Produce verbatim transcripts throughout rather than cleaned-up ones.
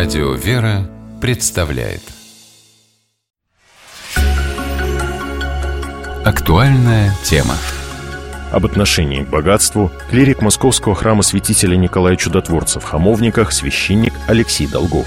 Радио «Вера» представляет актуальная тема. Об отношении к богатству клирик Московского храма святителя Николая Чудотворца в Хамовниках, священник Алексей Долгов.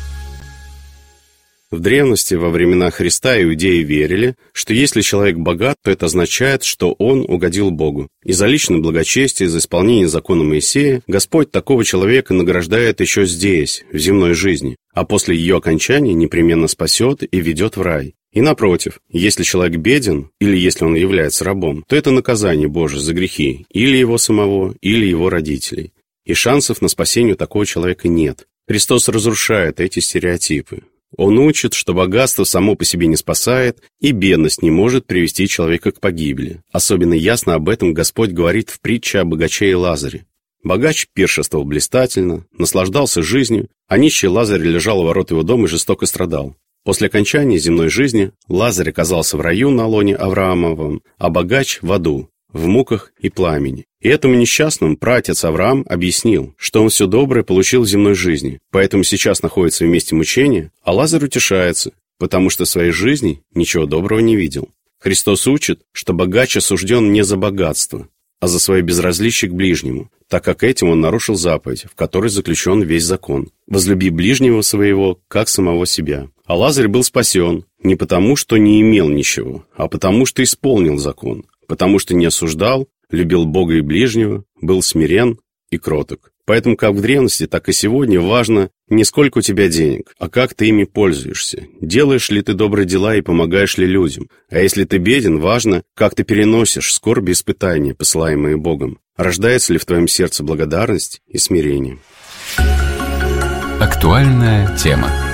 В древности, во времена Христа, иудеи верили, что если человек богат, то это означает, что он угодил Богу. И за личное благочестие, за исполнение закона Моисея Господь такого человека награждает еще здесь, в земной жизни, а после ее окончания непременно спасет и ведет в рай. И напротив, если человек беден, или если он является рабом, то это наказание Божие за грехи или его самого, или его родителей. И шансов на спасение у такого человека нет. Христос разрушает эти стереотипы. Он учит, что богатство само по себе не спасает, и бедность не может привести человека к погибели. Особенно ясно об этом Господь говорит в притче о богаче и Лазаре. Богач пиршествовал блистательно, наслаждался жизнью, а нищий Лазарь лежал у ворот его дома и жестоко страдал. После окончания земной жизни Лазарь оказался в раю на лоне Авраамовом, а богач в аду, в муках и пламени. И этому несчастному праотец Авраам объяснил, что он все доброе получил в земной жизни, поэтому сейчас находится в месте мучения, а Лазарь утешается, потому что в своей жизни ничего доброго не видел. Христос учит, что богач осужден не за богатство, а за свое безразличие к ближнему, так как этим он нарушил заповедь, в которой заключен весь закон. «Возлюби ближнего своего, как самого себя». А Лазарь был спасен не потому, что не имел ничего, а потому, что исполнил закон, потому что не осуждал, любил Бога и ближнего, был смирен и кроток. Поэтому как в древности, так и сегодня важно не сколько у тебя денег, а как ты ими пользуешься. Делаешь ли ты добрые дела и помогаешь ли людям? А если ты беден, важно, как ты переносишь скорби и испытания, посылаемые Богом. Рождается ли в твоем сердце благодарность и смирение? Актуальная тема.